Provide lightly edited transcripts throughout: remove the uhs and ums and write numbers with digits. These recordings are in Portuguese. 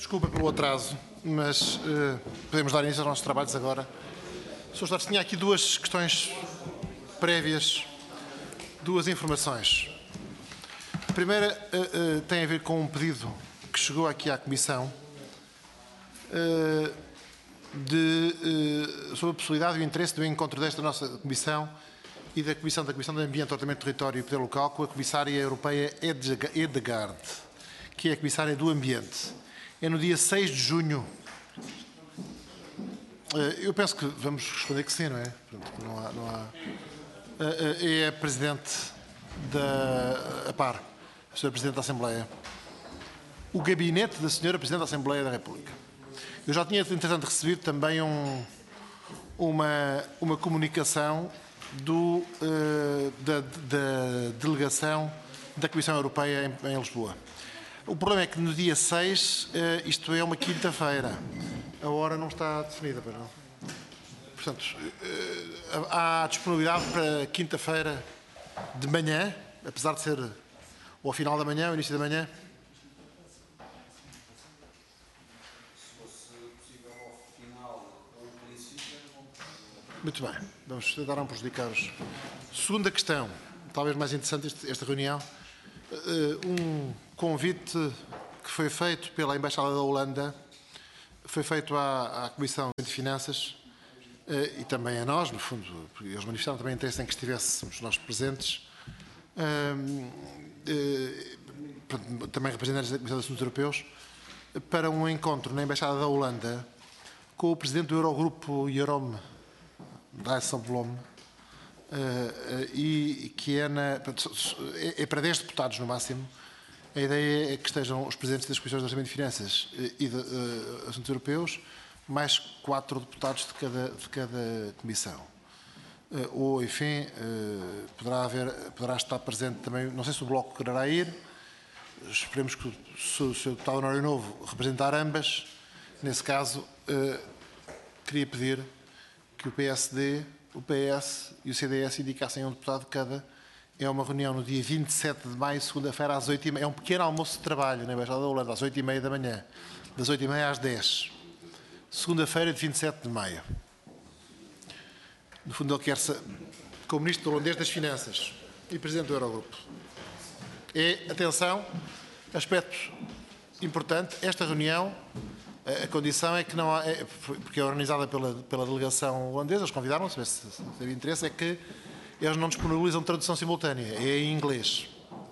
Desculpa pelo atraso, mas podemos dar início aos nossos trabalhos agora. Sr. Jorge, tinha aqui duas questões prévias, duas informações. A primeira tem a ver com um pedido que chegou aqui à Comissão sobre a possibilidade e o interesse do encontro desta nossa Comissão e da Comissão do Ambiente, Ordenamento do Território e Poder Local com a Comissária Europeia Hedegaard, que é a Comissária do Ambiente. É no dia 6 de junho. Eu penso que vamos responder que sim, não é? Portanto, não há... É a Presidente da APAR, a Sra. Presidente da Assembleia. O gabinete da Sra. Presidente da Assembleia da República. Eu já tinha, entretanto, recebido também uma comunicação da delegação da Comissão Europeia em Lisboa. O problema é que no dia 6, isto é uma quinta-feira, a hora não está definida, para não. Portanto, há disponibilidade para quinta-feira de manhã, apesar de ser ou ao final da manhã, ou ao início da manhã? Se fosse possível ao final ou ao princípio, Muito bem, vamos tentar não prejudicar os... Segunda questão, talvez mais interessante esta reunião, um convite que foi feito pela Embaixada da Holanda, foi feito à Comissão de Finanças e também a nós, no fundo, porque eles manifestaram também interesse em que estivéssemos nós presentes, também representantes da Comissão de Assuntos Europeus, para um encontro na Embaixada da Holanda com o Presidente do Eurogrupo, Jeroen Dijsselbloem, e que é para 10 deputados no máximo. A ideia é que estejam os presidentes das Comissões de Orçamento e Finanças e de Assuntos Europeus, mais 4 deputados de cada comissão. Ou, enfim, poderá estar presente também, não sei se o Bloco quererá ir, esperemos que o Sr. Deputado Honorário Novo representar ambas. Nesse caso, queria pedir que o PSD, o PS e o CDS indicassem um deputado de cada. É uma reunião no dia 27 de maio, segunda-feira, às 8h30. É um pequeno almoço de trabalho na Embaixada da Holanda, às 8h30 da manhã, das 8h30 às 10. Segunda-feira de 27 de maio. No fundo, ele quer ser como Ministro holandês das Finanças e Presidente do Eurogrupo. Atenção, aspecto importante, esta reunião, a condição é que não há, porque é organizada pela delegação holandesa, eles convidaram-se, se teve interesse, é que eles não disponibilizam tradução simultânea, é em inglês.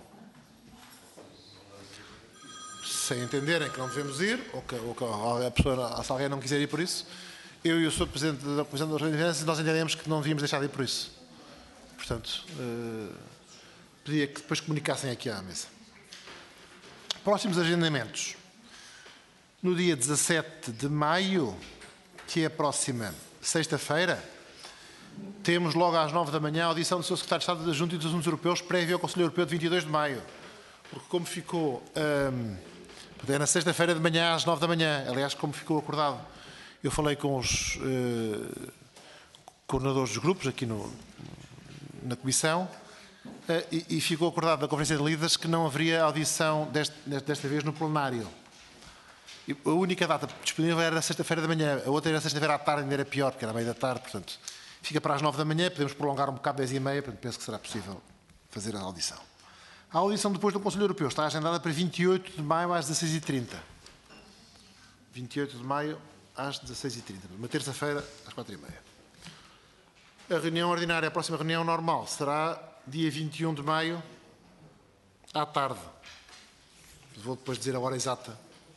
Se entenderem que não devemos ir, ou que a pessoa, se alguém não quiser ir por isso, eu e o Sr. Presidente da Comissão de Orçamento e Finanças, nós entendemos que não devíamos deixar de ir por isso. Portanto, pedia que depois comunicassem aqui à mesa. Próximos agendamentos. No dia 17 de maio, que é a próxima sexta-feira, temos logo às 9 da manhã a audição do Sr. Secretário de Estado da Junta e dos Assuntos Europeus, prévio ao Conselho Europeu de 22 de maio. Porque como ficou... é na sexta-feira de manhã às 9 da manhã, aliás, como ficou acordado. Eu falei com os coordenadores dos grupos aqui na Comissão e ficou acordado na Conferência de Líderes que não haveria audição desta vez no plenário. A única data disponível era sexta-feira da manhã, a outra era sexta-feira à tarde, ainda era pior, porque era meio da tarde, portanto, fica para as 9 da manhã, podemos prolongar um bocado 10h30, portanto, penso que será possível fazer a audição. A audição depois do Conselho Europeu está agendada para 28 de maio às 16h30. 28 de maio às 16h30, uma terça-feira às 4h30. A reunião ordinária, a próxima reunião normal, será dia 21 de maio à tarde. Vou depois dizer a hora exata.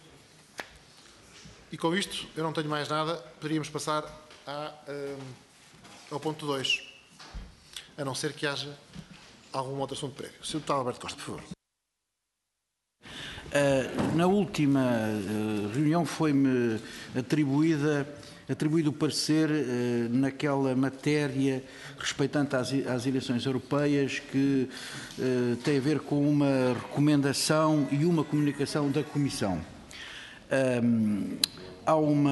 E com isto, eu não tenho mais nada, poderíamos passar ao ponto 2, a não ser que haja algum outro assunto prévio. Sr. Deputado Alberto Costa, por favor. Na última reunião foi-me atribuído o parecer naquela matéria respeitante às eleições europeias que tem a ver com uma recomendação e uma comunicação da Comissão. Há um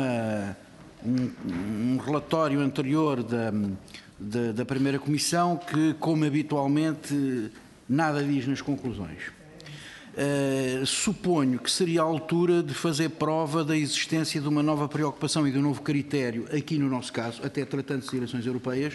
relatório anterior da primeira Comissão que, como habitualmente, nada diz nas conclusões. suponho que seria a altura de fazer prova da existência de uma nova preocupação e de um novo critério, aqui no nosso caso, até tratando-se de eleições europeias,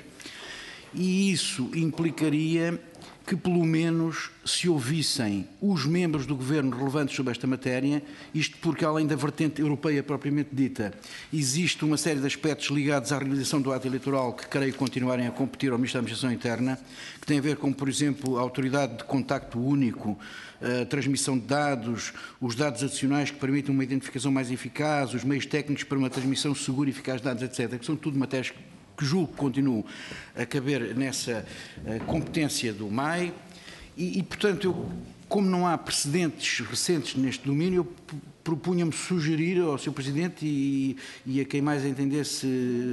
e isso implicaria que pelo menos se ouvissem os membros do Governo relevantes sobre esta matéria, isto porque além da vertente europeia propriamente dita, existe uma série de aspectos ligados à realização do ato eleitoral que creio continuarem a competir ao Ministério da Administração Interna, que tem a ver com, por exemplo, a autoridade de contacto único, a transmissão de dados, os dados adicionais que permitem uma identificação mais eficaz, os meios técnicos para uma transmissão segura e eficaz de dados, etc., que são tudo matérias que julgo que continuam a caber nessa competência do MAI e, portanto, como não há precedentes recentes neste domínio, eu propunha-me sugerir ao Sr. Presidente e a quem mais entendesse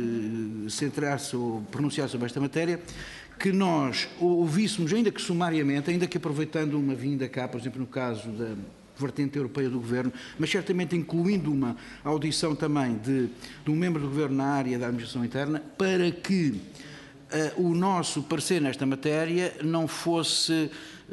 centrar-se ou pronunciar sobre esta matéria, que nós ouvíssemos, ainda que sumariamente, ainda que aproveitando uma vinda cá, por exemplo, no caso da vertente europeia do Governo, mas certamente incluindo uma audição também de um membro do Governo na área da administração interna, para que o nosso parecer nesta matéria não fosse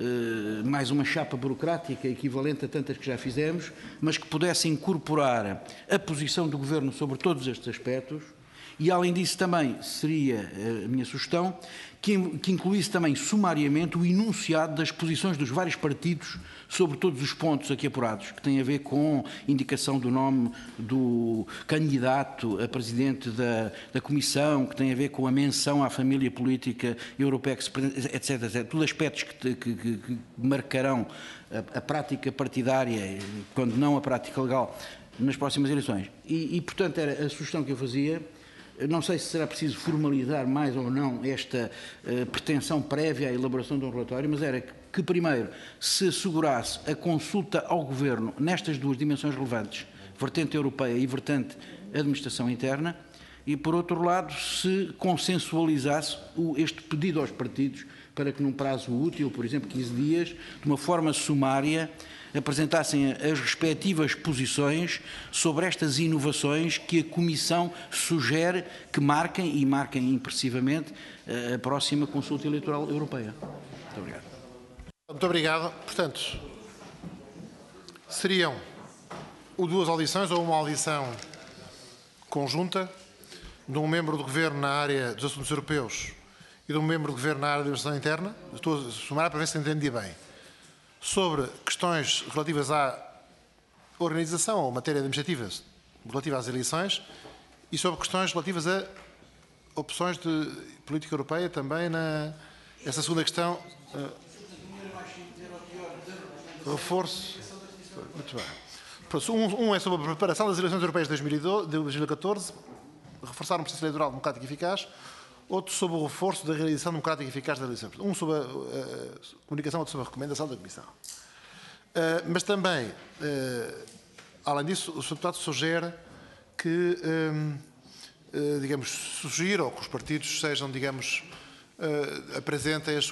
mais uma chapa burocrática equivalente a tantas que já fizemos, mas que pudesse incorporar a posição do Governo sobre todos estes aspectos e, além disso, também seria a minha sugestão que incluísse também sumariamente o enunciado das posições dos vários partidos sobre todos os pontos aqui apurados, que têm a ver com indicação do nome do candidato a presidente da Comissão, que tem a ver com a menção à família política europeia, etc., etc. Tudo aspectos que marcarão a prática partidária, quando não a prática legal, nas próximas eleições. E, portanto, era a sugestão que eu fazia. Não sei se será preciso formalizar mais ou não esta pretensão prévia à elaboração de um relatório, mas era que primeiro se assegurasse a consulta ao Governo nestas duas dimensões relevantes, vertente europeia e vertente administração interna, e por outro lado se consensualizasse este pedido aos partidos para que num prazo útil, por exemplo 15 dias, de uma forma sumária, apresentassem as respectivas posições sobre estas inovações que a Comissão sugere que marquem, e marquem impressivamente, a próxima consulta eleitoral europeia. Muito obrigado. Muito obrigado. Portanto, seriam duas audições ou uma audição conjunta de um membro do Governo na área dos assuntos europeus e de um membro do Governo na área da administração interna. Estou a somar para ver se entendi bem. Sobre questões relativas à organização ou matéria administrativa relativa às eleições e sobre questões relativas a opções de política europeia também essa segunda questão. Reforço. Muito bem. Um é sobre a preparação das eleições europeias de 2014, reforçar um processo eleitoral democrático e eficaz. Outro sobre o reforço da realização democrática e eficaz das eleições. Um sobre a comunicação, outro sobre a recomendação da Comissão. Mas também, além disso, o Sr. Deputado sugere que, digamos, sugira ou que os partidos sejam, digamos, apresentem as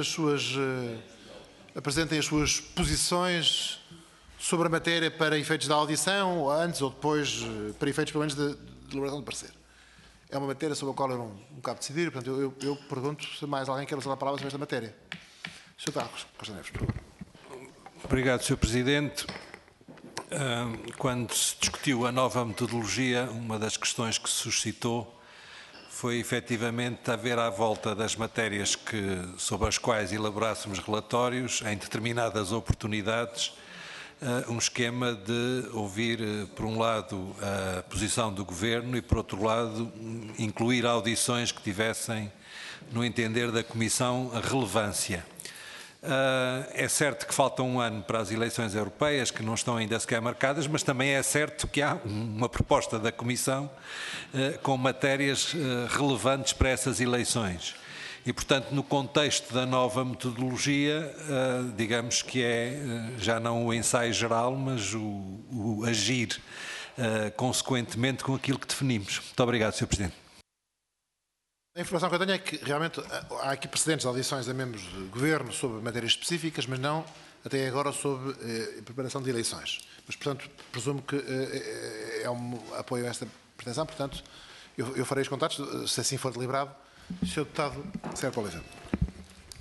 suas posições sobre a matéria para efeitos da audição, ou antes ou depois, para efeitos pelo menos de elaboração de parecer. É uma matéria sobre a qual eu não cabe decidir, portanto, eu pergunto se mais alguém quer usar a palavra sobre esta matéria. Sr. Carlos Costa Neves, por favor. Obrigado, Sr. Presidente. Quando se discutiu a nova metodologia, uma das questões que se suscitou foi efetivamente haver à volta das matérias sobre as quais elaborássemos relatórios, em determinadas oportunidades, um esquema de ouvir, por um lado, a posição do Governo e, por outro lado, incluir audições que tivessem, no entender da Comissão, relevância. É certo que falta um ano para as eleições europeias, que não estão ainda sequer marcadas, mas também é certo que há uma proposta da Comissão com matérias relevantes para essas eleições. E, portanto, no contexto da nova metodologia, digamos que é já não o ensaio geral, mas o agir consequentemente com aquilo que definimos. Muito obrigado, Sr. Presidente. A informação que eu tenho é que realmente há aqui precedentes de audições a membros do Governo sobre matérias específicas, mas não até agora sobre preparação de eleições. Mas, portanto, presumo que é um apoio a esta pretensão, portanto, eu farei os contatos, se assim for deliberado. Sr. Deputado Sérgio Oliveira.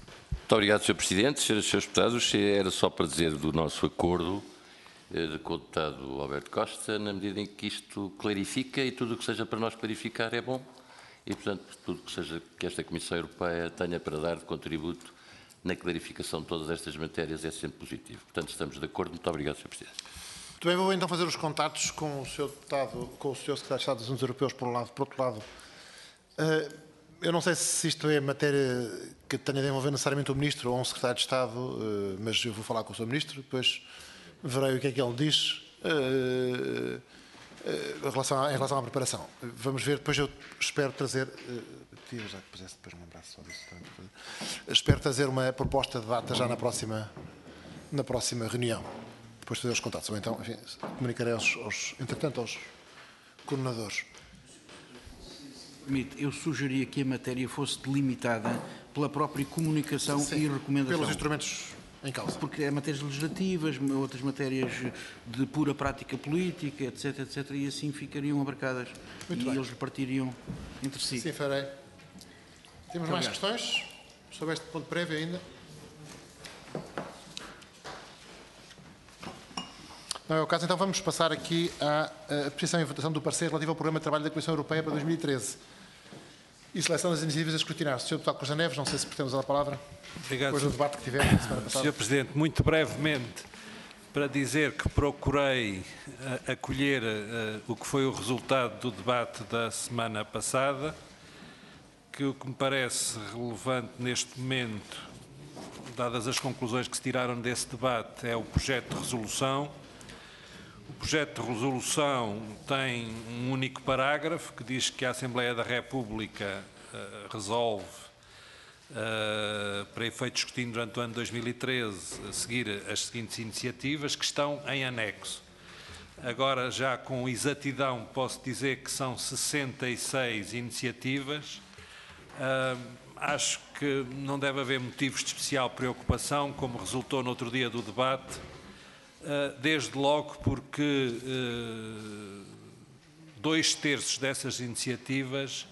Muito obrigado, Sr. Presidente. Senhoras e senhores deputados, era só para dizer do nosso acordo com o deputado Alberto Costa, na medida em que isto clarifica e tudo o que seja para nós clarificar é bom e, portanto, tudo que seja que esta Comissão Europeia tenha para dar de contributo na clarificação de todas estas matérias é sempre positivo. Portanto, estamos de acordo. Muito obrigado, Sr. Presidente. Muito bem, vou então fazer os contactos com o Sr. Deputado, com o Sr. Secretário de Estado dos Assuntos Europeus, por um lado. Por outro lado, eu não sei se isto é matéria que tenha de envolver necessariamente o Ministro ou um Secretário de Estado, mas eu vou falar com o Sr. Ministro, depois verei o que é que ele diz em relação à preparação. Vamos ver, depois eu espero trazer... já que pusesse depois um abraço só disso. Espero trazer uma proposta de data já na próxima reunião, depois de fazer os contatos. Ou então, enfim, comunicarei entretanto aos coordenadores. Eu sugeria que a matéria fosse delimitada pela própria comunicação e recomendação. Pelos instrumentos em causa. Porque há matérias legislativas, outras matérias de pura prática política, etc, etc, e assim ficariam abarcadas. Muito e bem. eles repartiriam entre si. Sim, farei. Temos mais questões sobre este ponto prévio ainda? Não é o caso, então vamos passar aqui à apreciação e votação do parecer relativo ao Programa de Trabalho da Comissão Europeia para 2013 e seleção das iniciativas a escrutinar. Sr. Deputado Costa Neves, não sei se pretende usar a palavra. Obrigado, depois do debate que tivemos na semana passada. Sr. Presidente. Muito brevemente, para dizer que procurei acolher o que foi o resultado do debate da semana passada, que o que me parece relevante neste momento, dadas as conclusões que se tiraram desse debate, é o projeto de resolução. O projeto de resolução tem um único parágrafo que diz que a Assembleia da República resolve, para efeito de escrutínio durante o ano 2013, a seguir as seguintes iniciativas que estão em anexo. Agora, já com exatidão, posso dizer que são 66 iniciativas. Acho que não deve haver motivos de especial preocupação, como resultou no outro dia do debate, desde logo porque 2/3 dessas iniciativas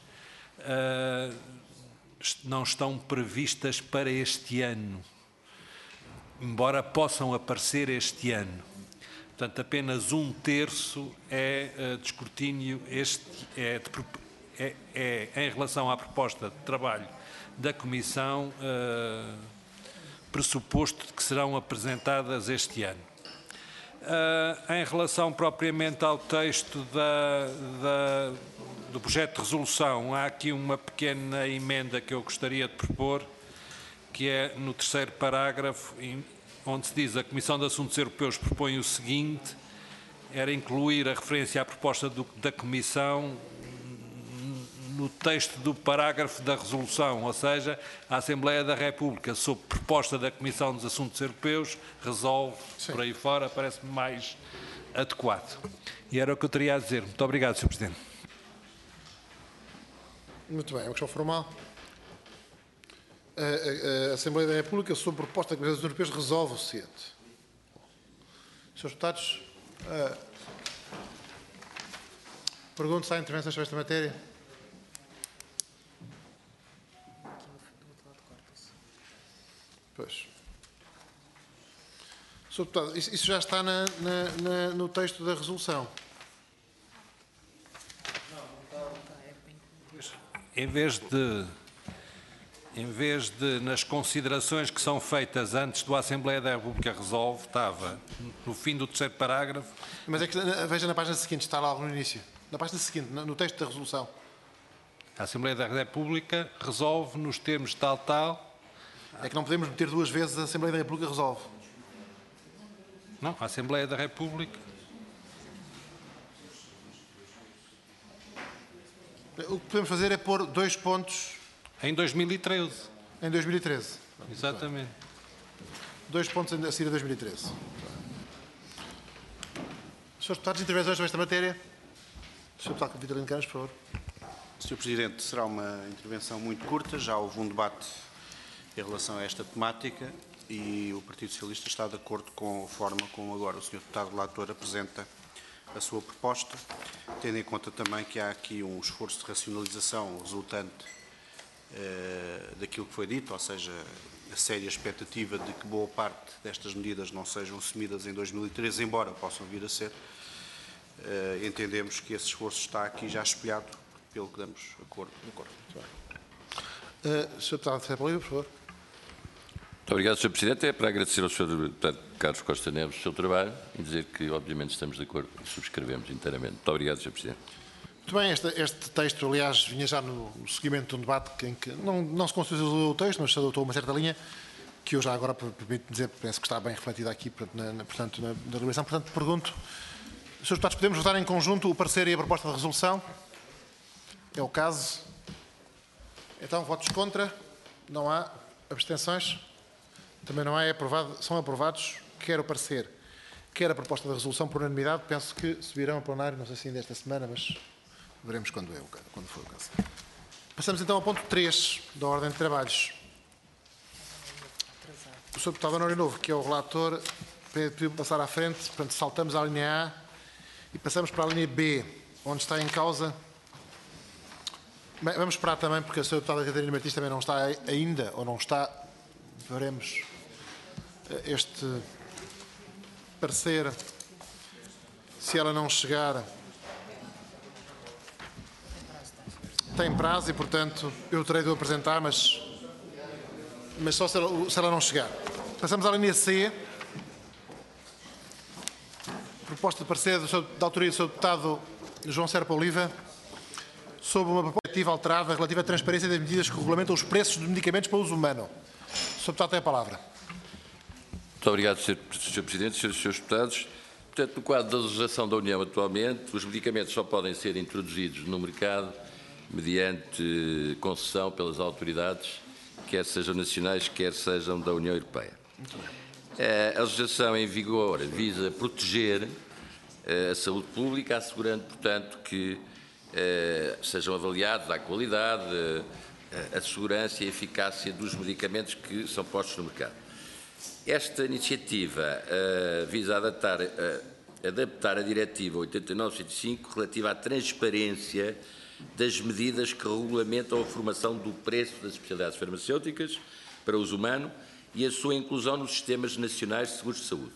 não estão previstas para este ano, embora possam aparecer este ano. Portanto, apenas 1/3 é de escrutínio, em relação à proposta de trabalho da Comissão, pressuposto de que serão apresentadas este ano. Em relação propriamente ao texto do projeto de resolução, há aqui uma pequena emenda que eu gostaria de propor, que é no 3º parágrafo, onde se diz: a Comissão de Assuntos Europeus propõe o seguinte, era incluir a referência à proposta da Comissão no texto do parágrafo da resolução, ou seja, a Assembleia da República, sob proposta da Comissão dos Assuntos Europeus, resolve. Sim. Por aí fora, parece-me mais adequado. E era o que eu teria a dizer. Muito obrigado, Sr. Presidente. Muito bem, é uma questão formal. A Assembleia da República, sob proposta da Comissão dos Europeus, resolve o seguinte. Srs. Deputados, pergunto se há intervenções sobre esta matéria. Pois. Sr. Deputado, isso já está no texto da resolução. Em vez de, nas considerações que são feitas antes do Assembleia da República resolve, estava no fim do 3º parágrafo. Mas é que, veja na página seguinte, está lá no início. Na página seguinte, no texto da resolução. A Assembleia da República resolve nos termos tal. É que não podemos meter 2 vezes a Assembleia da República resolve. Não, a Assembleia da República. O que podemos fazer é pôr 2 pontos... Em 2013. Em 2013. Exatamente. 2 pontos a seguir a 2013. Srs. Deputados, intervenções sobre esta matéria? Sr. Deputado Vitorino Canas, por favor. Sr. Presidente, será uma intervenção muito curta. Já houve um debate em relação a esta temática e o Partido Socialista está de acordo com a forma como agora o Sr. Deputado Relator apresenta a sua proposta, tendo em conta também que há aqui um esforço de racionalização resultante daquilo que foi dito, ou seja, a séria expectativa de que boa parte destas medidas não sejam assumidas em 2013, embora possam vir a ser, entendemos que esse esforço está aqui já espelhado, pelo que damos acordo. Sr. Deputado Ferreira Oliva, por favor. Muito obrigado, Sr. Presidente. É para agradecer ao Sr. Deputado Carlos Costa Neves o seu trabalho e dizer que, obviamente, estamos de acordo e subscrevemos inteiramente. Muito obrigado, Sr. Presidente. Muito bem, este texto, aliás, vinha já no seguimento de um debate em que não se constituiu o texto, mas se adotou uma certa linha, que eu já agora, permito dizer, penso que está bem refletida aqui, portanto, na deliberação. Portanto, pergunto, Srs. Deputados, podemos votar em conjunto o parecer e a proposta de resolução? É o caso. Então, votos contra? Não há. Abstenções? Também não há. São aprovados quer o parecer, quer a proposta de resolução por unanimidade. Penso que subirão ao plenário, não sei se ainda esta semana, mas veremos quando for o caso. Passamos então ao ponto 3 da ordem de trabalhos. O Sr. Deputado Honório Novo, que é o relator, pediu passar à frente, portanto saltamos à linha A e passamos para a linha B, onde está em causa... Bem, vamos esperar também, porque a Sra. Deputada Catarina Martins também não está ainda, ou não está, veremos este parecer, se ela não chegar... Tem prazo e, portanto, eu terei de o apresentar, mas só se ela não chegar. Passamos à linha C. Proposta de parecer da autoria do Sr. Deputado João Serpa Oliva sobre uma proposta alterada relativa à transparência das medidas que regulamentam os preços de medicamentos para uso humano. O Sr. Deputado tem a palavra. Muito obrigado, Sr. Presidente, Srs. Deputados. Portanto, no quadro da legislação da União atualmente, os medicamentos só podem ser introduzidos no mercado mediante concessão pelas autoridades, quer sejam nacionais, quer sejam da União Europeia. A legislação em vigor visa proteger a saúde pública, assegurando, portanto, que sejam avaliados a qualidade, a segurança e a eficácia dos medicamentos que são postos no mercado. Esta iniciativa visa adaptar a Diretiva 89/105 relativa à transparência das medidas que regulamentam a formação do preço das especialidades farmacêuticas para uso humano e a sua inclusão nos sistemas nacionais de seguros de saúde.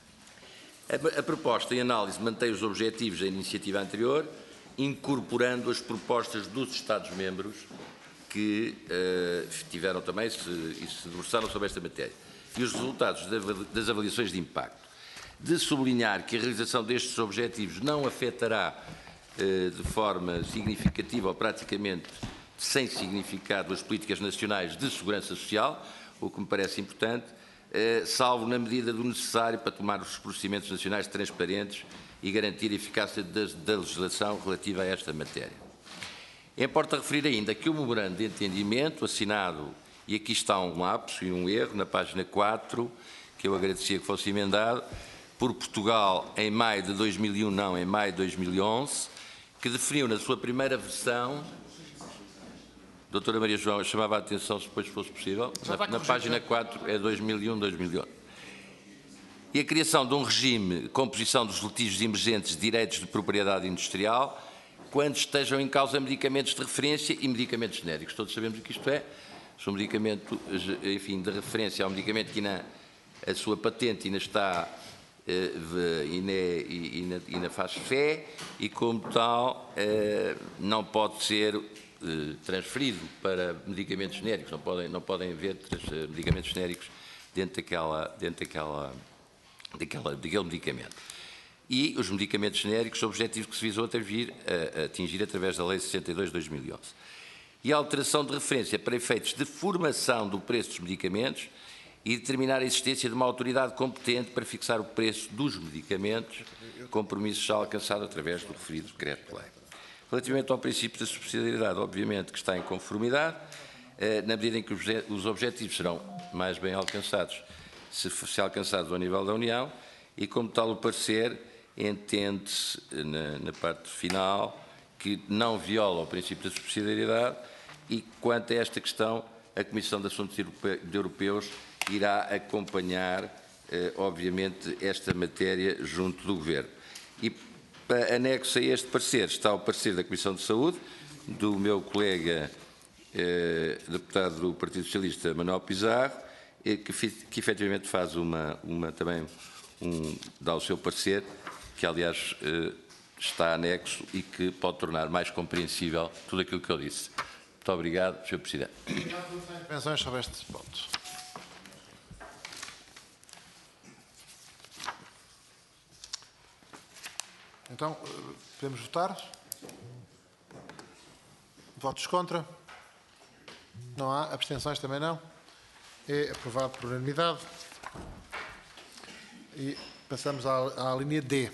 A proposta em análise mantém os objetivos da iniciativa anterior, incorporando as propostas dos Estados-membros que tiveram também e se debruçaram sobre esta matéria, e os resultados das avaliações de impacto. De sublinhar que a realização destes objetivos não afetará de forma significativa ou praticamente sem significado as políticas nacionais de segurança social, o que me parece importante, salvo na medida do necessário para tomar os procedimentos nacionais transparentes e garantir a eficácia da legislação relativa a esta matéria. Importa referir ainda que o memorando de entendimento assinado, e aqui está um lapso e um erro, na página 4, que eu agradecia que fosse emendado, por Portugal em maio de 2001, não em maio de 2011, que definiu na sua primeira versão, doutora Maria João, eu chamava a atenção se depois fosse possível, na página 4 é 2001-2011, e a criação de um regime de composição dos litígios emergentes de direitos de propriedade industrial quando estejam em causa medicamentos de referência e medicamentos genéricos. Todos sabemos o que isto é. Se um medicamento, enfim, de referência é um medicamento que a sua patente ainda está ainda faz fé e, como tal, não pode ser transferido para medicamentos genéricos. Não podem haver medicamentos genéricos dentro daquele medicamento. E os medicamentos genéricos, o objetivo que se visou até vir a atingir através da Lei 62/2011. E a alteração de referência para efeitos de formação do preço dos medicamentos e determinar a existência de uma autoridade competente para fixar o preço dos medicamentos, compromisso já alcançado através do referido decreto-lei. Relativamente ao princípio da subsidiariedade, obviamente que está em conformidade, na medida em que os objetivos serão mais bem alcançados, se alcançados ao nível da União, e como tal o parecer entende-se na parte final que não viola o princípio da subsidiariedade e, quanto a esta questão, a Comissão de Assuntos Europeus irá acompanhar, obviamente, esta matéria junto do Governo. E, anexo a este parecer, está o parecer da Comissão de Saúde, do meu colega deputado do Partido Socialista, Manuel Pizarro, que efetivamente faz dá o seu parecer, que aliás está anexo e que pode tornar mais compreensível tudo aquilo que eu disse. Muito obrigado, Sr. Presidente. Intervenções sobre este ponto. Então, podemos votar? Votos contra? Não há. Abstenções também não. É aprovado por unanimidade. E passamos à linha D.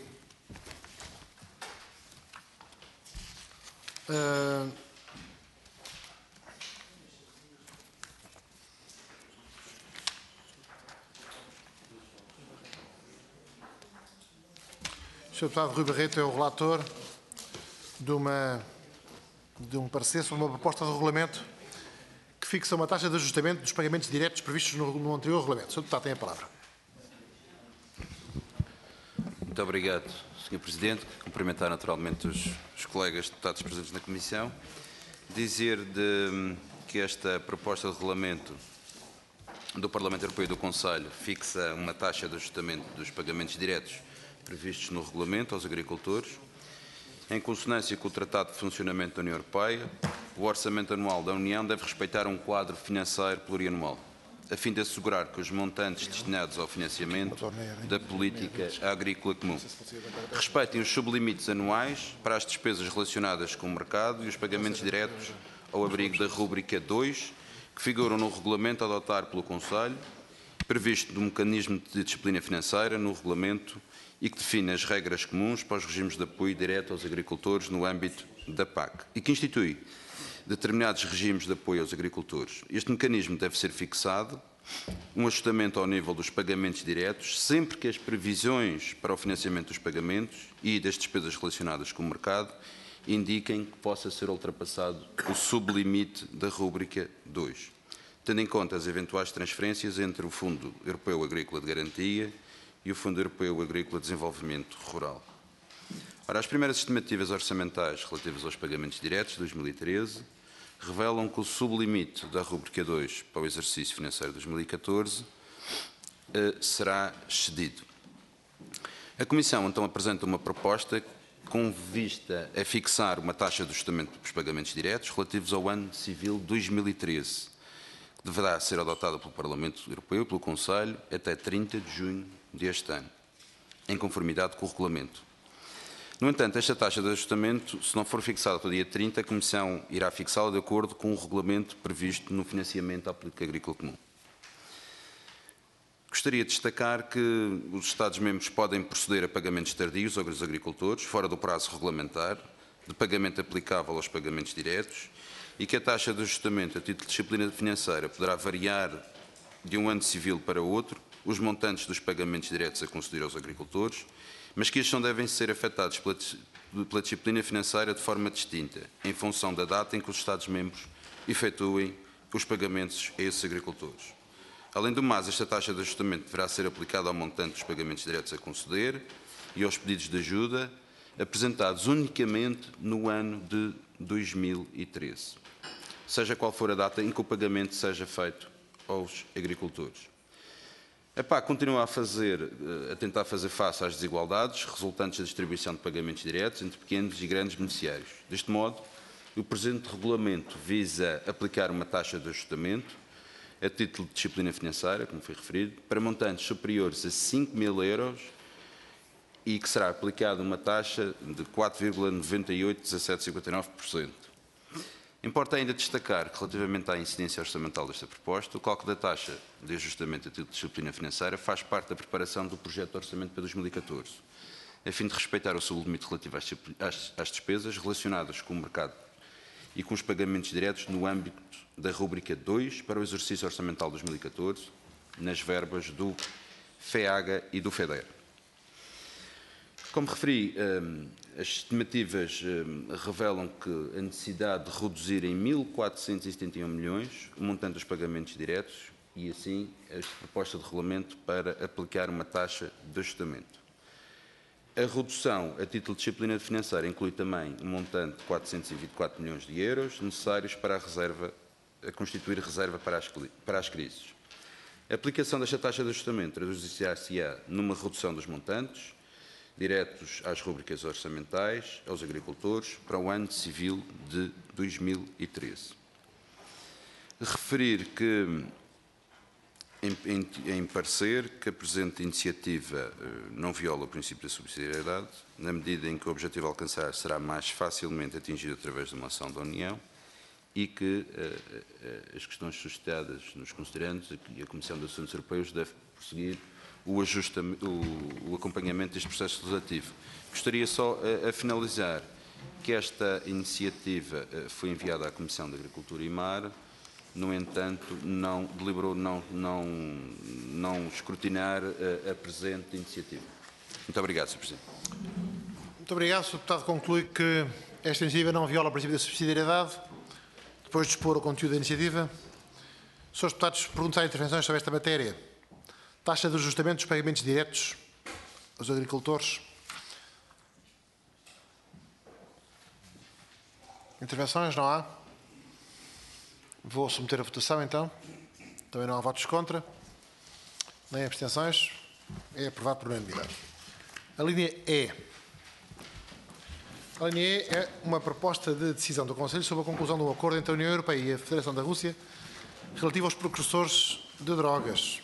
O Sr. Deputado Rui Barreto é o relator de um parecer sobre uma proposta de regulamento que fixa uma taxa de ajustamento dos pagamentos diretos previstos no anterior regulamento. O Sr. Deputado tem a palavra. Muito obrigado, Sr. Presidente. Cumprimentar naturalmente os colegas deputados presentes na Comissão. Dizer que esta proposta de regulamento do Parlamento Europeu e do Conselho fixa uma taxa de ajustamento dos pagamentos diretos previstos no regulamento aos agricultores. Em consonância com o Tratado de Funcionamento da União Europeia, o Orçamento Anual da União deve respeitar um quadro financeiro plurianual, a fim de assegurar que os montantes destinados ao financiamento da política agrícola comum respeitem os sublimites anuais para as despesas relacionadas com o mercado e os pagamentos diretos ao abrigo da rúbrica 2, que figuram no regulamento a adotar pelo Conselho, previsto do mecanismo de disciplina financeira no regulamento e que define as regras comuns para os regimes de apoio direto aos agricultores no âmbito da PAC e que institui determinados regimes de apoio aos agricultores. Este mecanismo deve ser fixado, um ajustamento ao nível dos pagamentos diretos, sempre que as previsões para o financiamento dos pagamentos e das despesas relacionadas com o mercado indiquem que possa ser ultrapassado o sublimite da rúbrica 2, tendo em conta as eventuais transferências entre o Fundo Europeu Agrícola de Garantia e o Fundo Europeu Agrícola de Desenvolvimento Rural. Ora, as primeiras estimativas orçamentais relativas aos pagamentos diretos de 2013 revelam que o sublimite da rúbrica 2 para o exercício financeiro de 2014 será excedido. A Comissão, então, apresenta uma proposta com vista a fixar uma taxa de ajustamento dos pagamentos diretos relativos ao ano civil 2013, que deverá ser adotada pelo Parlamento Europeu e pelo Conselho até 30 de junho deste ano, em conformidade com o regulamento. No entanto, esta taxa de ajustamento, se não for fixada para o dia 30, a Comissão irá fixá-la de acordo com o regulamento previsto no financiamento à política agrícola comum. Gostaria de destacar que os Estados-membros podem proceder a pagamentos tardios aos agricultores, fora do prazo regulamentar, de pagamento aplicável aos pagamentos diretos, e que a taxa de ajustamento a título de disciplina financeira poderá variar de um ano civil para outro, os montantes dos pagamentos diretos a conceder aos agricultores, mas que estes não devem ser afetados pela disciplina financeira de forma distinta, em função da data em que os Estados-membros efetuem os pagamentos a esses agricultores. Além do mais, esta taxa de ajustamento deverá ser aplicada ao montante dos pagamentos diretos a conceder e aos pedidos de ajuda apresentados unicamente no ano de 2013, seja qual for a data em que o pagamento seja feito aos agricultores. A PAC continua a tentar fazer face às desigualdades resultantes da distribuição de pagamentos diretos entre pequenos e grandes beneficiários. Deste modo, o presente regulamento visa aplicar uma taxa de ajustamento a título de disciplina financeira, como foi referido, para montantes superiores a 5.000 euros e que será aplicada uma taxa de 4,981759%. Importa ainda destacar que, relativamente à incidência orçamental desta proposta, o cálculo da taxa de ajustamento a título de disciplina financeira faz parte da preparação do projeto de orçamento para 2014, a fim de respeitar o sublimite relativo às despesas relacionadas com o mercado e com os pagamentos diretos no âmbito da rúbrica 2 para o exercício orçamental de 2014, nas verbas do FEAGA e do FEDER. Como referi, as estimativas revelam que a necessidade de reduzir em 1.471 milhões o montante dos pagamentos diretos e, assim, a proposta de regulamento para aplicar uma taxa de ajustamento. A redução a título de disciplina financeira inclui também um montante de 424 milhões de euros necessários para a constituir reserva para as crises. A aplicação desta taxa de ajustamento traduzir-se-á numa redução dos montantes diretos às rubricas orçamentais aos agricultores para o ano civil de 2013. Referir que, em parecer, que a presente iniciativa não viola o princípio da subsidiariedade, na medida em que o objetivo a alcançar será mais facilmente atingido através de uma ação da União e que as questões suscitadas nos considerandos e a Comissão de Assuntos Europeus deve prosseguir o acompanhamento deste processo legislativo. Gostaria só a finalizar que esta iniciativa foi enviada à Comissão de Agricultura e Mar, no entanto, deliberou não escrutinar a presente iniciativa. Muito obrigado, Sr. Presidente. Muito obrigado. O Sr. Deputado conclui que esta iniciativa não viola o princípio da subsidiariedade. Depois de expor o conteúdo da iniciativa, Srs. Deputados, perguntar intervenções sobre esta matéria. Taxa de ajustamento dos pagamentos diretos aos agricultores. Intervenções? Não há? Vou submeter a votação, então. Também não há votos contra, nem abstenções. É aprovado por unanimidade. A linha E. A linha E é uma proposta de decisão do Conselho sobre a conclusão de um acordo entre a União Europeia e a Federação da Rússia relativo aos precursores de drogas.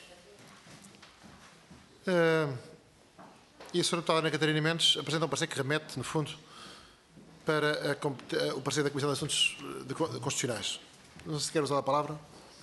E a Sra. Deputada Ana Catarina Mendes apresenta um parecer que remete, no fundo, para o parecer da Comissão de Assuntos Constitucionais. Não sei se quer usar a palavra.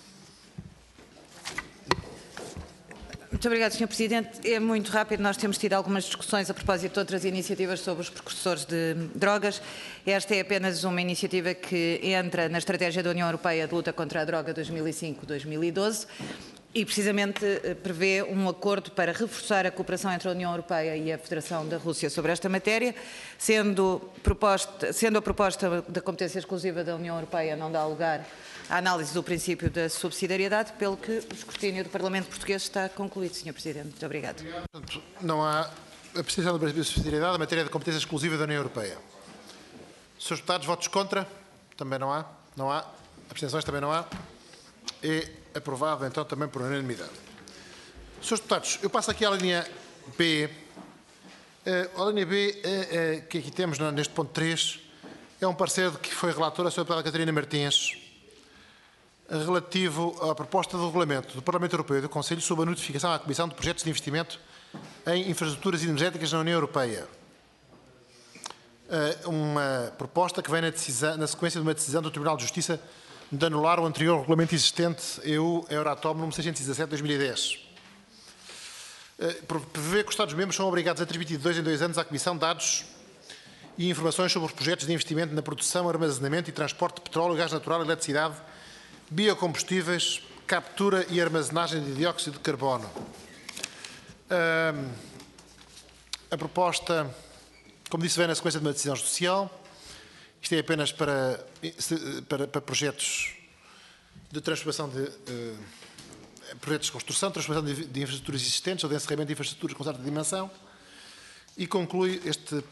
Muito obrigada, Sr. Presidente. É muito rápido. Nós temos tido algumas discussões a propósito de outras iniciativas sobre os precursores de drogas. Esta é apenas uma iniciativa que entra na Estratégia da União Europeia de Luta contra a Droga 2005-2012 e, precisamente, prevê um acordo para reforçar a cooperação entre a União Europeia e a Federação da Rússia sobre esta matéria, sendo a proposta da competência exclusiva da União Europeia não dá lugar à análise do princípio da subsidiariedade, pelo que o escrutínio do Parlamento Português está concluído, Sr. Presidente. Muito obrigado. Portanto, não há a precisão do princípio de subsidiariedade, a matéria de competência exclusiva da União Europeia. Srs. Deputados, votos contra? Também não há. Não há. Abstenções? Também não há. É aprovado, então, também por unanimidade. Srs. Deputados, eu passo aqui à linha B. A linha B, que aqui temos neste ponto 3, é um parecer que foi relatora a Sra. Deputada Catarina Martins, relativo à proposta de regulamento do Parlamento Europeu e do Conselho sobre a notificação à Comissão de projetos de investimento em infraestruturas energéticas na União Europeia. Uma proposta que vem na sequência de uma decisão do Tribunal de Justiça de anular o anterior regulamento existente EU-Euratom número 617/2010. Prevê que os Estados-membros são obrigados a transmitir de 2 em 2 anos à Comissão dados e informações sobre os projetos de investimento na produção, armazenamento e transporte de petróleo, gás natural, eletricidade, biocombustíveis, captura e armazenagem de dióxido de carbono. A proposta, como disse, vem na sequência de uma decisão judicial. Isto é apenas para projetos de transformação projetos de construção, transformação de infraestruturas existentes ou de encerramento de infraestruturas com certa dimensão, e conclui este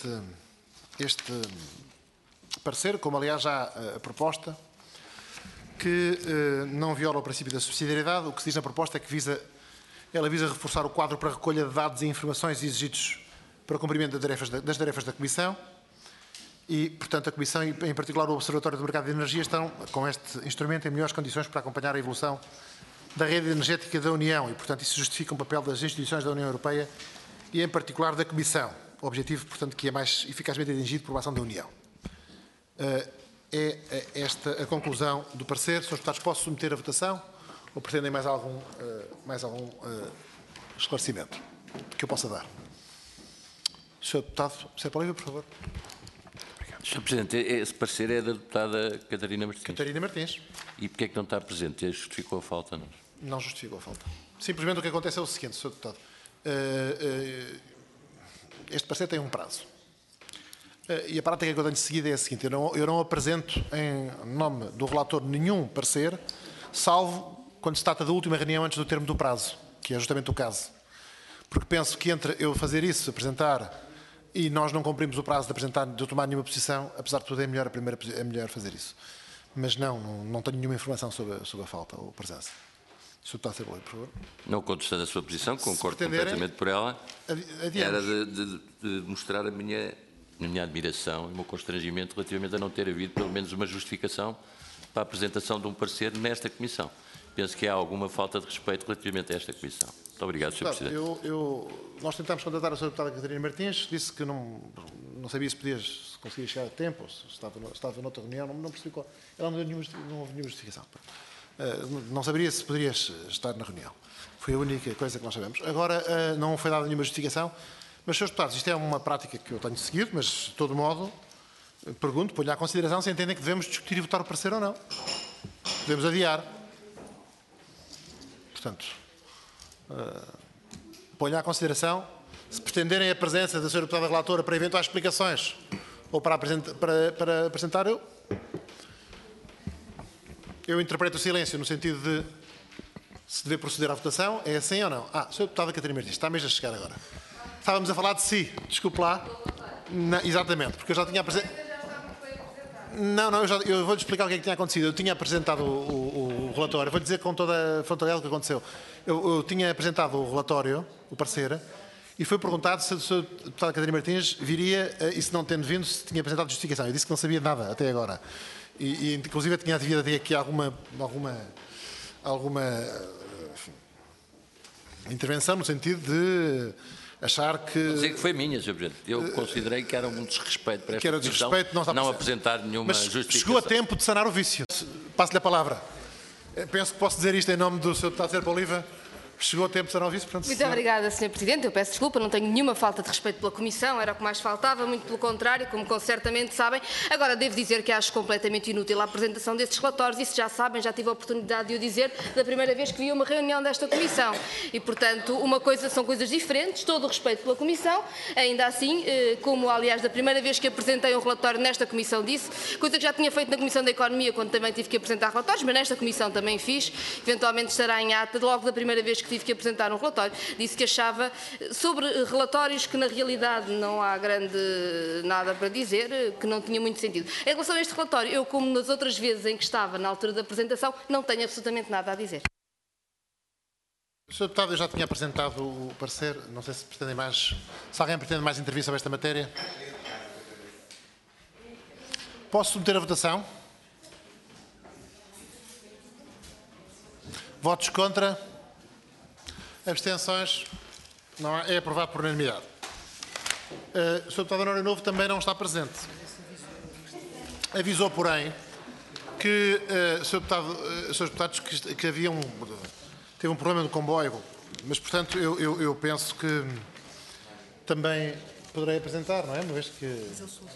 parecer, como aliás já a proposta, que não viola o princípio da subsidiariedade. O que se diz na proposta é que ela visa reforçar o quadro para a recolha de dados e informações exigidos para o cumprimento das tarefas da Comissão e, portanto, a Comissão, em particular o Observatório do Mercado de Energia, estão, com este instrumento, em melhores condições para acompanhar a evolução da rede energética da União e, portanto, isso justifica um papel das instituições da União Europeia e, em particular, da Comissão. O objetivo, portanto, que é mais eficazmente atingido por ação da União. É esta a conclusão do parecer. Srs. Deputados, posso submeter a votação ou pretendem mais algum esclarecimento que eu possa dar? Sr. Deputado, Sr. Paulo, por favor. Obrigado. Sr. Presidente, esse parecer é da deputada Catarina Martins. Catarina Martins. E porquê é que não está presente? Justificou a falta? Não? Não justificou a falta. Simplesmente o que acontece é o seguinte, Sr. Deputado. Este parecer tem um prazo. E a prática que eu tenho seguida é a seguinte: eu não apresento em nome do relator nenhum parecer, salvo quando se trata da última reunião antes do termo do prazo, que é justamente o caso. Porque penso que entre eu fazer isso, apresentar, e nós não cumprimos o prazo de tomar nenhuma posição, apesar de tudo é melhor fazer isso. Mas não tenho nenhuma informação sobre a falta ou presença. Sr. Deputado Sérgio Oliva, por favor. Não contestando a sua posição, concordo pretenderem, completamente por ela. Adiamos. Era de mostrar a minha admiração e o meu constrangimento relativamente a não ter havido pelo menos uma justificação para a apresentação de um parecer nesta Comissão. Penso que há alguma falta de respeito relativamente a esta Comissão. Muito obrigado, Sr. Presidente. Nós tentámos contratar a Sra. Deputada Catarina Martins, disse que não sabia se conseguia chegar a tempo, ou se estava noutra reunião, não percebi qual. Ela não houve nenhuma justificação. Não saberia se poderias estar na reunião. Foi a única coisa que nós sabemos. Agora, não foi dada nenhuma justificação, mas, Srs. Deputados, isto é uma prática que eu tenho seguido, mas, de todo modo, pergunto, ponho à consideração se entendem que devemos discutir e votar o parecer ou não. Podemos adiar. Portanto, ponho à consideração, se pretenderem a presença da Sra. Deputada Relatora para eventuais explicações ou para apresentar, eu interpreto o silêncio no sentido de se dever proceder à votação, é assim ou não? Sra. Deputada Catarina Martins, está mesmo a chegar agora. Estávamos a falar de si, desculpe lá. Não, exatamente, porque eu já tinha apresentado. Não, eu vou-lhe explicar o que é que tinha acontecido. Eu tinha apresentado o relatório, vou dizer com toda a frontalidade o que aconteceu. Eu tinha apresentado o relatório, o parecer, e foi perguntado se a Sra. Deputada Catarina Martins viria, e se não tendo vindo, se tinha apresentado justificação. Eu disse que não sabia nada até agora. E inclusive, eu tinha devido a ter aqui alguma enfim, intervenção no sentido de achar que... Vou dizer que foi minha, Sr. Presidente. Eu considerei que era um desrespeito para esta Comissão não apresentar nenhuma justificação. Mas chegou a tempo de sanar o vício. Passo-lhe a palavra. Penso que posso dizer isto em nome do Sr. Deputado Sérgio Oliva. Chegou a tempo de sanar o vício. Portanto, muito obrigada, Sr. Presidente. Eu peço desculpa, não tenho nenhuma falta de respeito pela Comissão, era o que mais faltava, muito pelo contrário, como certamente sabem. Agora, devo dizer que acho completamente inútil a apresentação destes relatórios, isso já sabem, já tive a oportunidade de o dizer da primeira vez que vi uma reunião desta Comissão. E, portanto, são coisas diferentes, todo o respeito pela Comissão, ainda assim, como aliás da primeira vez que apresentei um relatório nesta Comissão disse, coisa que já tinha feito na Comissão da Economia, quando também tive que apresentar relatórios, mas nesta Comissão também fiz, eventualmente estará em ata, logo da primeira vez que tive que apresentar um relatório, disse que achava sobre relatórios que na realidade não há grande nada para dizer, que não tinha muito sentido. Em relação a este relatório, eu, como nas outras vezes em que estava na altura da apresentação, não tenho absolutamente nada a dizer. Sr. Deputado, eu já tinha apresentado o parecer, não sei se pretendem mais, se alguém pretende mais intervir sobre esta matéria. Posso submeter a votação? Votos contra? Abstenções? Não há. É aprovado por unanimidade. O Sr. Deputado Honório Novo também não está presente. Avisou, porém, que Srs. Deputados que teve um problema no comboio, mas, portanto, eu penso que também poderei apresentar, não é? Uma vez que...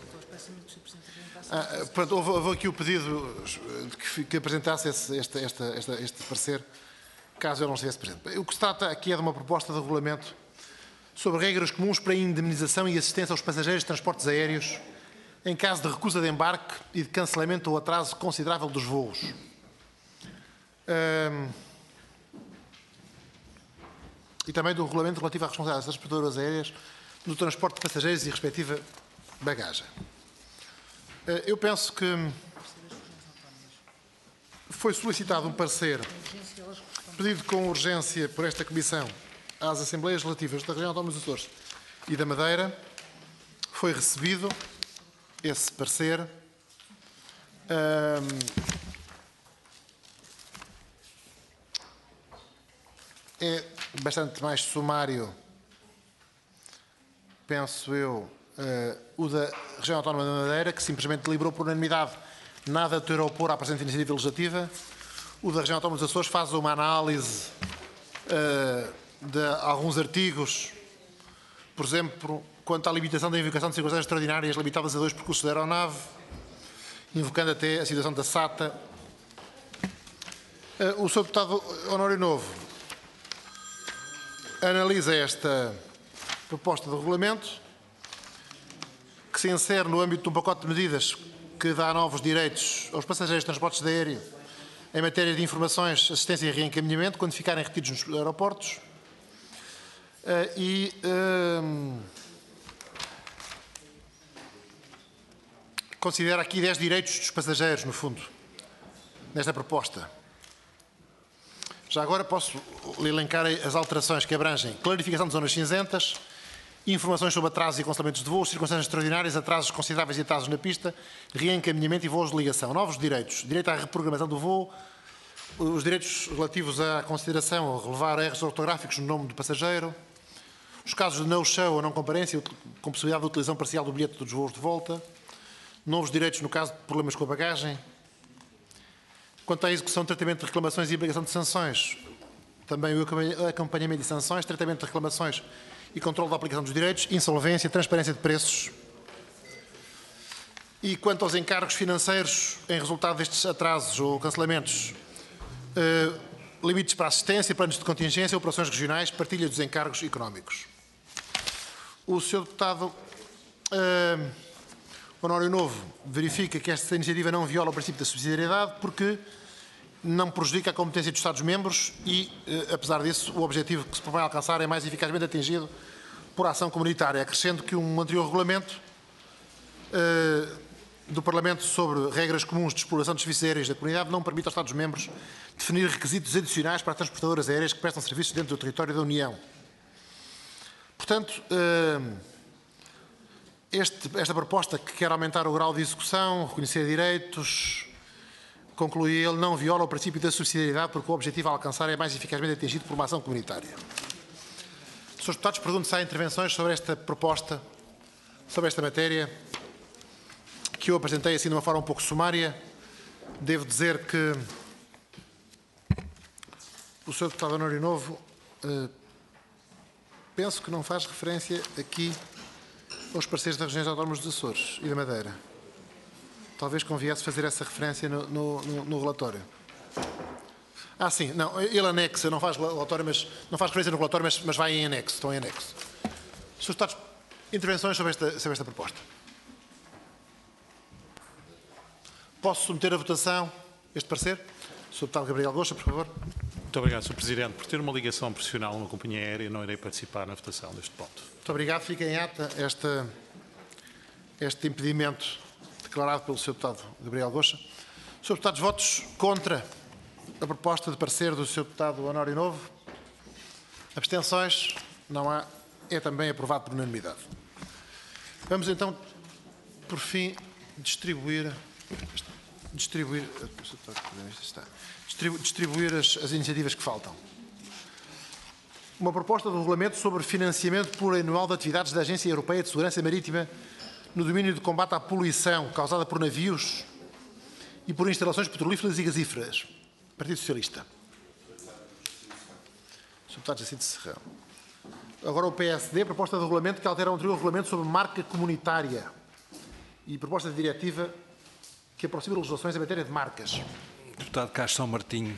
Portanto, houve aqui o pedido de que apresentasse este parecer, caso eu não estivesse presente. O que se trata aqui é de uma proposta de regulamento sobre regras comuns para a indemnização e assistência aos passageiros de transportes aéreos em caso de recusa de embarque e de cancelamento ou atraso considerável dos voos. E também do regulamento relativo à responsabilidade das transportadoras aéreas no transporte de passageiros e respectiva bagagem. Eu penso que foi solicitado um parecer pedido com urgência por esta Comissão às Assembleias Relativas da Região Autónoma dos Açores e da Madeira. Foi recebido esse parecer. É bastante mais sumário, penso eu, o da Região Autónoma da Madeira, que simplesmente deliberou por unanimidade nada ter a opor à presente iniciativa legislativa. O da Região Autónoma dos Açores faz uma análise de alguns artigos, por exemplo, quanto à limitação da invocação de circunstâncias extraordinárias limitadas a 2 percursos da aeronave, invocando até a situação da SATA. O Sr. Deputado Honório Novo analisa esta proposta de regulamento, que se insere no âmbito de um pacote de medidas que dá novos direitos aos passageiros de transportes aéreos em matéria de informações, assistência e reencaminhamento, quando ficarem retidos nos aeroportos. Considera aqui 10 direitos dos passageiros, no fundo, nesta proposta. Já agora posso elencar as alterações que abrangem clarificação de zonas cinzentas, informações sobre atrasos e cancelamentos de voos, circunstâncias extraordinárias, atrasos consideráveis e atrasos na pista, reencaminhamento e voos de ligação. Novos direitos. Direito à reprogramação do voo, os direitos relativos à consideração ou relevar erros ortográficos no nome do passageiro, os casos de no-show ou não comparência, com possibilidade de utilização parcial do bilhete dos voos de volta, novos direitos no caso de problemas com a bagagem. Quanto à execução, tratamento de reclamações e aplicação de sanções, também o acompanhamento de sanções, tratamento de reclamações e controle da aplicação dos direitos, insolvência, transparência de preços. E quanto aos encargos financeiros em resultado destes atrasos ou cancelamentos, limites para assistência, planos de contingência, operações regionais, partilha dos encargos económicos. O Sr. Deputado Honório Novo verifica que esta iniciativa não viola o princípio da subsidiariedade porque não prejudica a competência dos Estados-membros e, apesar disso, o objetivo que se propõe alcançar é mais eficazmente atingido por ação comunitária, acrescendo que um anterior regulamento do Parlamento sobre regras comuns de exploração de serviços aéreos da comunidade não permite aos Estados-membros definir requisitos adicionais para transportadoras aéreas que prestam serviços dentro do território da União. Portanto, esta proposta que quer aumentar o grau de execução, reconhecer direitos, conclui ele, não viola o princípio da subsidiariedade porque o objetivo a alcançar é mais eficazmente atingido por uma ação comunitária. Srs. Deputados, pergunto se há intervenções sobre esta proposta, sobre esta matéria, que eu apresentei assim de uma forma um pouco sumária. Devo dizer que o Sr. Deputado Honório Novo penso que não faz referência aqui aos parceiros das regiões autónomas dos Açores e da Madeira. Talvez conviesse fazer essa referência no relatório. Sim, não, ele anexa, não faz relatório, mas não faz referência no relatório, mas vai em anexo, estão em anexo. Srs. Deputados, intervenções sobre esta proposta. Posso submeter a votação este parecer? Sr. Deputado Gabriel Goxa, por favor. Muito obrigado, Sr. Presidente. Por ter uma ligação profissional a uma companhia aérea, não irei participar na votação deste ponto. Muito obrigado. Fica em ata este impedimento declarado pelo Sr. Deputado Gabriel Goxa. Srs. Deputados, votos contra a proposta de parecer do Sr. Deputado Honório Novo. Abstenções? Não há. É também aprovado por unanimidade. Vamos então, por fim, distribuir as iniciativas que faltam. Uma proposta de regulamento sobre financiamento plurianual de atividades da Agência Europeia de Segurança Marítima no domínio de combate à poluição causada por navios e por instalações petrolíferas e gasíferas. Partido Socialista. Sr. Deputado Jacinto Serrão. Agora o PSD, proposta de regulamento que altera o anterior regulamento sobre marca comunitária e proposta de diretiva que aproxima legislações em matéria de marcas. Deputado Castro Martinho.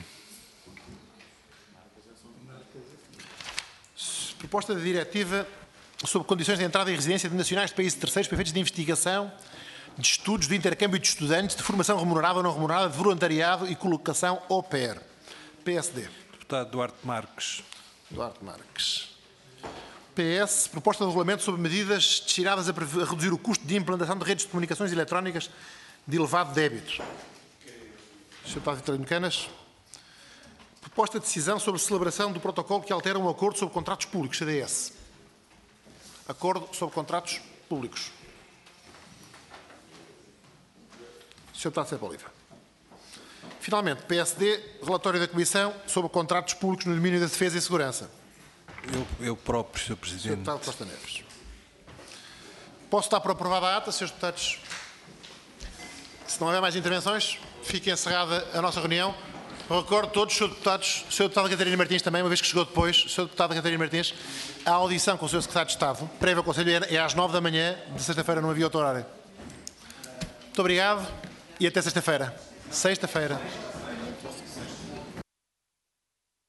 Proposta de diretiva sobre condições de entrada e residência de nacionais de países terceiros para efeitos de investigação, de estudos, de intercâmbio de estudantes, de formação remunerada ou não remunerada, de voluntariado e colocação au pair. PSD. Deputado Duarte Marques. Duarte Marques. PS, proposta de regulamento sobre medidas destinadas a reduzir o custo de implantação de redes de comunicações eletrónicas de elevado débito. Sr. Deputado Vitorino Canas. Proposta de decisão sobre celebração do protocolo que altera um acordo sobre contratos públicos, CDS. Acordo sobre contratos públicos. Sr. Deputado Sepa Oliva. Finalmente, PSD, relatório da Comissão sobre contratos públicos no domínio da defesa e segurança. Eu próprio, Sr. Presidente. Sr. Deputado Costa Neves. Posso dar por aprovada a ata, Srs. Deputados? Se não houver mais intervenções, fica encerrada a nossa reunião. Recordo todos, Sr. Deputados, Sr. Deputado Catarina Martins também, uma vez que chegou depois, Sr. Deputado Catarina Martins, a audição com o Sr. Secretário de Estado, prévio ao Conselho, é às 9 da manhã de sexta-feira, não havia outro horário. Muito obrigado e até sexta-feira. Sexta-feira.